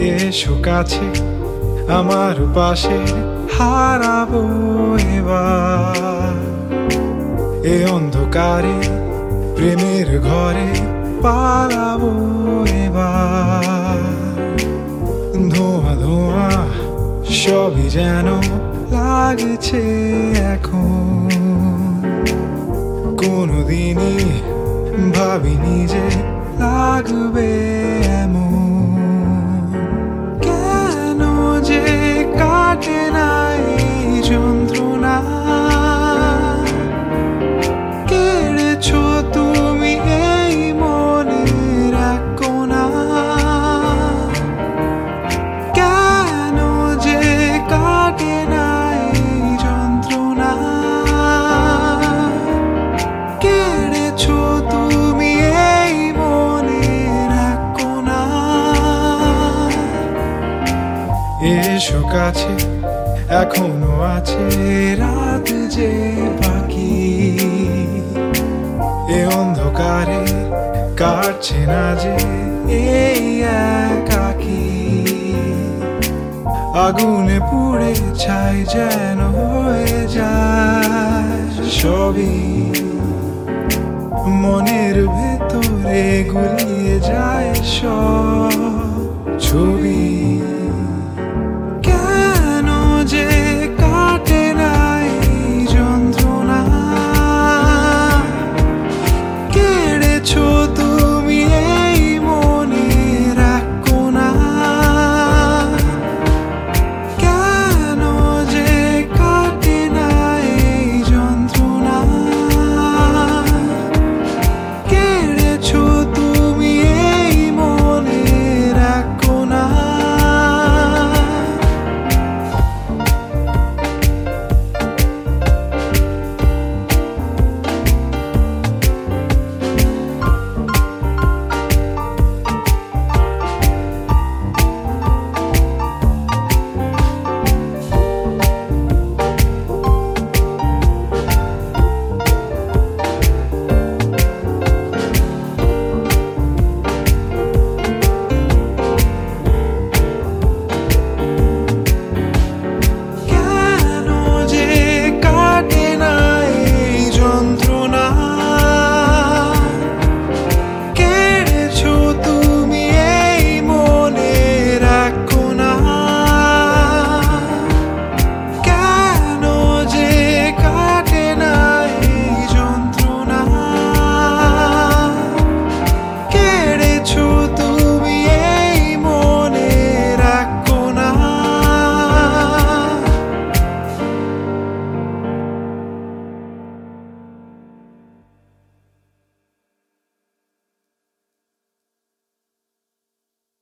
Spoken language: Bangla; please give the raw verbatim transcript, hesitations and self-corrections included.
এসো কাছে আমার পাশে, হারাবো এবার এ অন্ধকারে, প্রেমের ঘরে পালাবো এবার। ধোঁয়া ধোঁয়া সবই যেন লাগছে এখন, কোনোদিনই ভাবিনি যে লাগবে এমন। কেন যে কাটে না এই যন্ত্রণা, কেড়েছো তুমি এই মনের এক কোণা। কেন যে কাটে না এই যন্ত্রণা, কেড়েছো তুমি এই মনের এক কোণা। এসো কাছে এখনো আছে রাত যে বাকি, এ অন্ধকারে কাটছে না যে এই একাকী। আগুনে পুড়ে ছাই যেন হয়ে যায় সবই, মনের ভেতরে গুলিয়ে যায় সব ছবি।